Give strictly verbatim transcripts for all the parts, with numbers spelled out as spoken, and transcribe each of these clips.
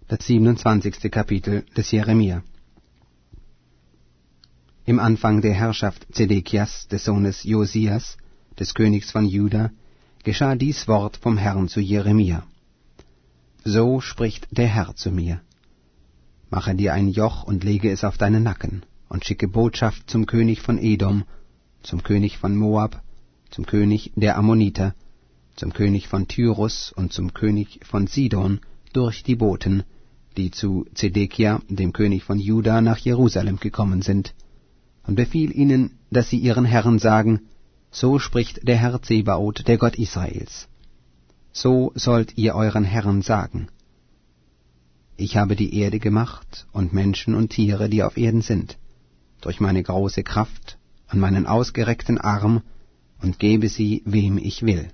Das siebenundzwanzigste Kapitel des Jeremia. Im Anfang der Herrschaft Zedekias, des Sohnes Josias, des Königs von Juda, geschah dies Wort vom Herrn zu Jeremia. So spricht der Herr zu mir: Mache dir ein Joch und lege es auf deinen Nacken, und schicke Botschaft zum König von Edom, zum König von Moab, zum König der Ammoniter, zum König von Tyrus und zum König von Sidon durch die Boten, die zu Zedekia, dem König von Juda, nach Jerusalem gekommen sind, und befiehl ihnen, dass sie ihren Herren sagen: So spricht der Herr Zebaoth, der Gott Israels. So sollt ihr euren Herren sagen: Ich habe die Erde gemacht und Menschen und Tiere, die auf Erden sind, durch meine große Kraft und meinen ausgereckten Arm, und gebe sie, wem ich will.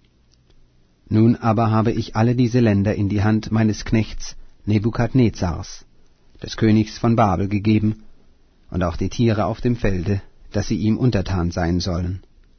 Nun aber habe ich alle diese Länder in die Hand meines Knechts Nebukadnezars, des Königs von Babel, gegeben, und auch die Tiere auf dem Felde, dass sie ihm untertan sein sollen.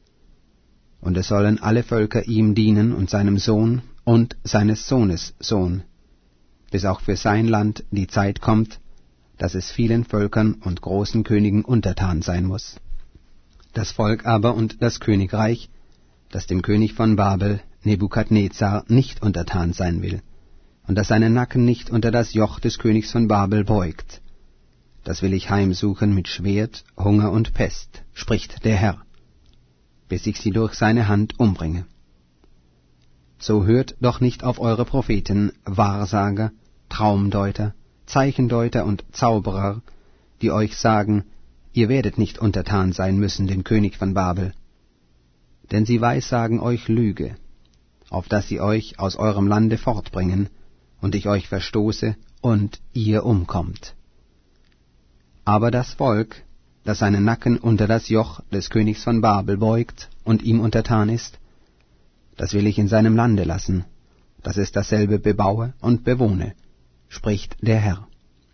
Und es sollen alle Völker ihm dienen und seinem Sohn und seines Sohnes Sohn, bis auch für sein Land die Zeit kommt, dass es vielen Völkern und großen Königen untertan sein muss. Das Volk aber und das Königreich, das dem König von Babel, Nebukadnezar, nicht untertan sein will, und das seinen Nacken nicht unter das Joch des Königs von Babel beugt, das will ich heimsuchen mit Schwert, Hunger und Pest, spricht der Herr, bis ich sie durch seine Hand umbringe. So hört doch nicht auf eure Propheten, Wahrsager, Traumdeuter, Zeichendeuter und Zauberer, die euch sagen: Ihr werdet nicht untertan sein müssen dem König von Babel. Denn sie weissagen euch Lüge, auf dass sie euch aus eurem Lande fortbringen, und ich euch verstoße, und ihr umkommt. Aber das Volk, das seinen Nacken unter das Joch des Königs von Babel beugt und ihm untertan ist, das will ich in seinem Lande lassen, dass es dasselbe bebaue und bewohne, spricht der Herr.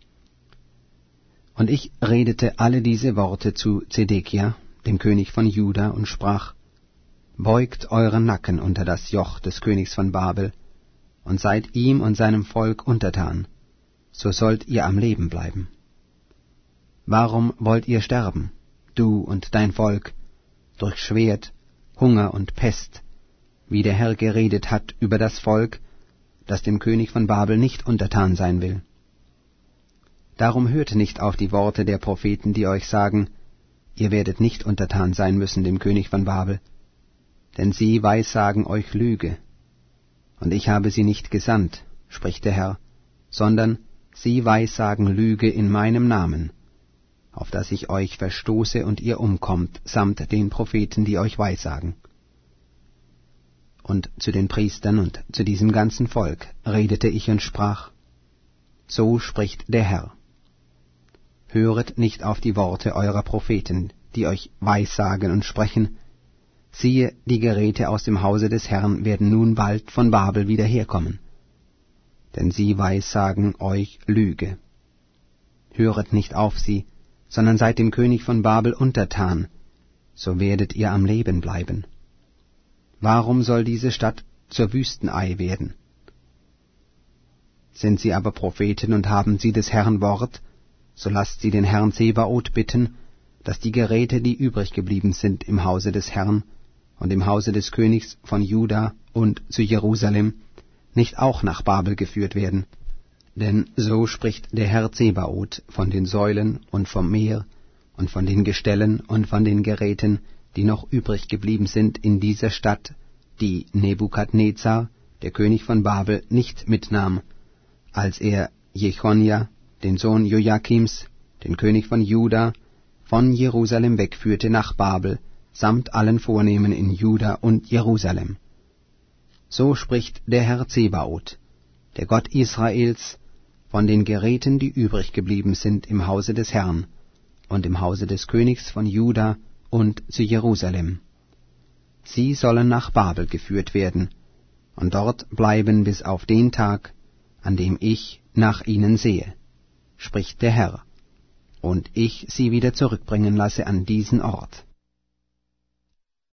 Und ich redete alle diese Worte zu Zedekia, dem König von Juda, und sprach: Beugt euren Nacken unter das Joch des Königs von Babel, und seid ihm und seinem Volk untertan, so sollt ihr am Leben bleiben. Warum wollt ihr sterben, du und dein Volk, durch Schwert, Hunger und Pest, wie der Herr geredet hat über das Volk, das dem König von Babel nicht untertan sein will? Darum hört nicht auf die Worte der Propheten, die euch sagen: Ihr werdet nicht untertan sein müssen dem König von Babel, denn sie weissagen euch Lüge. Und ich habe sie nicht gesandt, spricht der Herr, sondern sie weissagen Lüge in meinem Namen, auf dass ich euch verstoße und ihr umkommt, samt den Propheten, die euch weissagen. Und zu den Priestern und zu diesem ganzen Volk redete ich und sprach: So spricht der Herr: Höret nicht auf die Worte eurer Propheten, die euch weissagen und sprechen: Siehe, die Geräte aus dem Hause des Herrn werden nun bald von Babel wieder herkommen. Denn sie weissagen euch Lüge. Höret nicht auf sie, sondern seid dem König von Babel untertan, so werdet ihr am Leben bleiben. Warum soll diese Stadt zur Wüstenei werden? Sind sie aber Propheten und haben sie des Herrn Wort, so lasst sie den Herrn Zebaoth bitten, dass die Geräte, die übrig geblieben sind im Hause des Herrn und im Hause des Königs von Juda und zu Jerusalem, nicht auch nach Babel geführt werden. Denn so spricht der Herr Zebaoth von den Säulen und vom Meer und von den Gestellen und von den Geräten, die noch übrig geblieben sind in dieser Stadt, die Nebukadnezar, der König von Babel, nicht mitnahm, als er Jechonja, den Sohn Joachims, den König von Juda, von Jerusalem wegführte nach Babel, samt allen Vornehmen in Juda und Jerusalem. So spricht der Herr Zebaoth, der Gott Israels, von den Geräten, die übrig geblieben sind im Hause des Herrn und im Hause des Königs von Juda und zu Jerusalem. Sie sollen nach Babel geführt werden und dort bleiben bis auf den Tag, an dem ich nach ihnen sehe, spricht der Herr, und ich sie wieder zurückbringen lasse an diesen Ort.